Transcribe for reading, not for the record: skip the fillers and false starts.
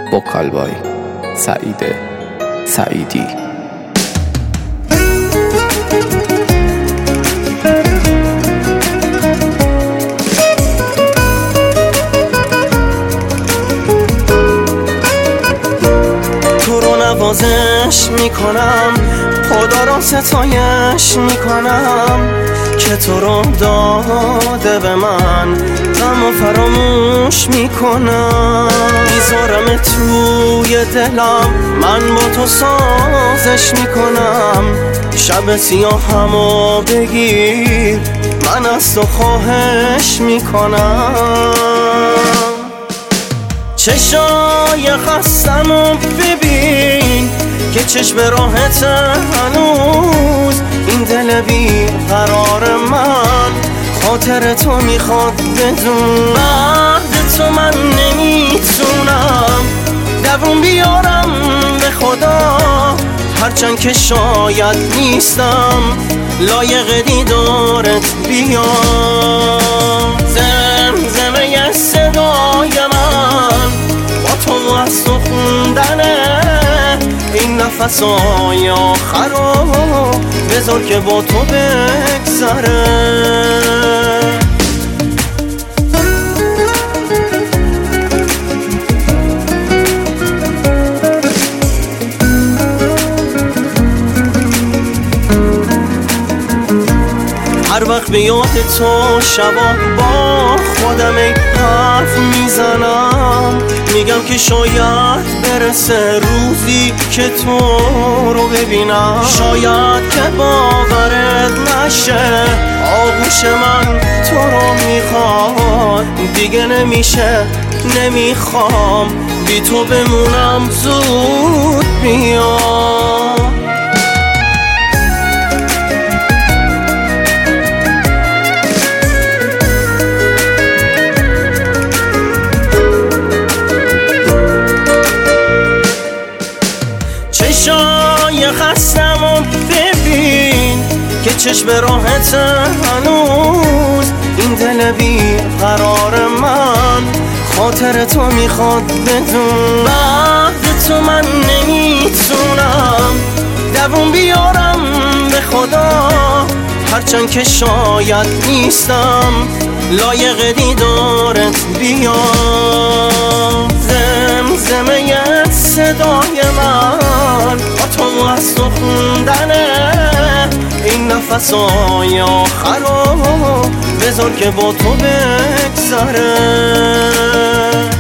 وکالبای سعید سعیدی. تو رو نوازش میکنم، خدا را ستایش میکنم که تو رو داده به من، غم و فراموش میکنم. میذارم توی دلم، من با تو سازش میکنم. شب سیاهمو بگیر، من از تو خواهش میکنم. چشای خستمو ببین که چشم راحت هنوز، این دل بی قرار من خاطر تو میخواد بدون. بعد تو من نمیتونم دووم بیارم به خدا، هرچند که شاید نیستم لایق دیدارت بیام. زمزمه صدای من با تو از تو خوندنه، این نفسای آخر رو بذار که با تو بگذره. هر وقت به یاد تو شبا با خودم ای حرف میزنم، میگم که شاید برسه روزی که تو رو ببینم. شاید که باورت نشه آغوش من تو رو میخواد، دیگه نمیشه نمیخوام بی تو بمونم، زود بیام. چشای خستمو ببین که چشم راحت هنوز، این دل بی قرار من خاطر تو میخواد بدون. بعد تو من نمیتونم دووم بیارم به خدا، هرچند که شاید نیستم لایق دیدارت بیام. زمزمه صدای من با تو از تو خوندنه، این نفسای آخر رو بذار که با تو بگذره.